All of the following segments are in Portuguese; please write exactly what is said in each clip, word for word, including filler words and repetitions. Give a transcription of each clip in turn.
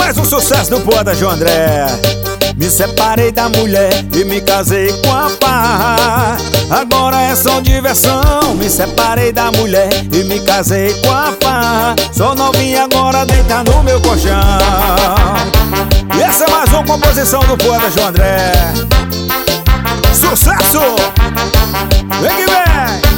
Mais um sucesso do poeta João André. Me separei da mulher e me casei com a farra. Agora é só diversão. Me separei da mulher e me casei com a farra. Sou novinha agora, deita no meu colchão. E essa é mais uma composição do poeta João André. Sucesso! Vem que vem!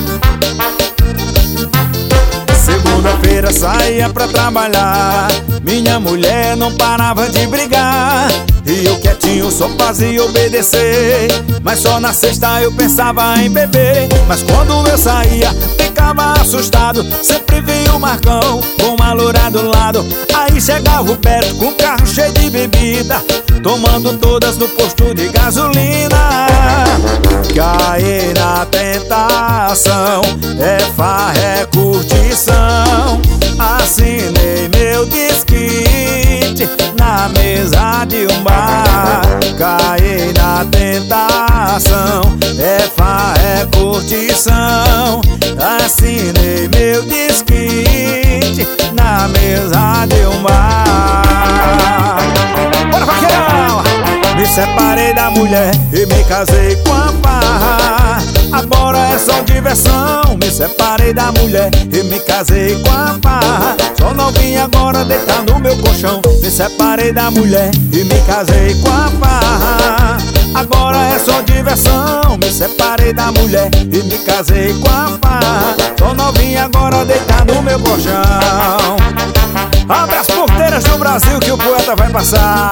Segunda-feira saía pra trabalhar, minha mulher não parava de brigar, e eu quietinho só fazia obedecer. Mas só na sexta eu pensava em beber. Mas quando eu saía, ficava assustado. Sempre via o Marcão com uma loura do lado. Aí chegava o Beto com um carro cheio de bebida, tomando todas no posto de gasolina. Caí na tentação, é farra, é curtição. Assinei meu desquite na mesa de um bar. Caí na tentação, é farra, é curtição. Assinei meu desquite na mesa de um bar. Bora, vaqueirão! Me separei da mulher e me casei com a farra. Agora é só diversão. Me separei da mulher e me casei com a farra. Só novinha agora, deita no meu colchão. Me separei da mulher e me casei com a farra. Agora é só diversão. Me separei da mulher e me casei com a farra. Só novinha agora, deita no meu colchão. Abre as porteiras do Brasil que o poeta vai passar.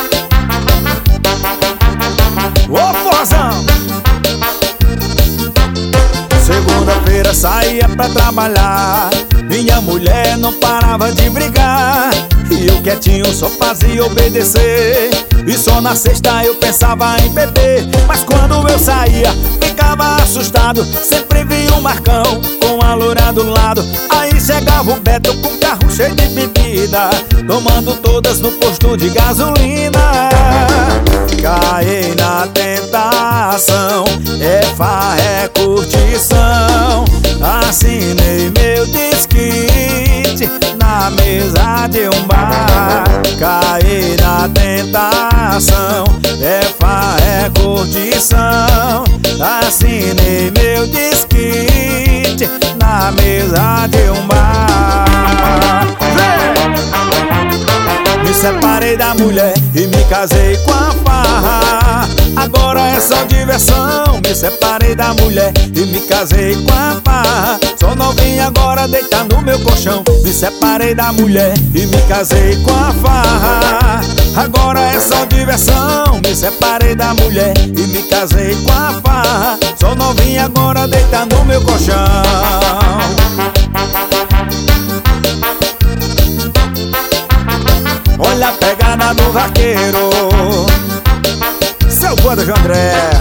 Ô, forrozão! Segunda-feira saía pra trabalhar, minha mulher não parava de brigar, e eu quietinho só fazia obedecer. E só na sexta eu pensava em beber. Mas quando eu saía, ficava assustado. Sempre via o Marcão com a loura do lado. Aí chegava o Beto com um carro cheio de bebida, tomando todas no posto de gasolina. Caí na tentação, é farra, é curtição. Assinei meu desquite na mesa de um bar. Caí na tentação, é farra, é curtição. Assinei meu desquite na mesa de um bar. Me separei da mulher e me casei com a farra. Agora é só diversão. Me separei da mulher e me casei com a farra. Sou novinha agora, deita no meu colchão. Me separei da mulher e me casei com a farra. Agora é só diversão. Me separei da mulher e me casei com a farra. Sou novinha agora, deita no meu colchão. Olha a pegada do vaqueiro, seu poeta João André.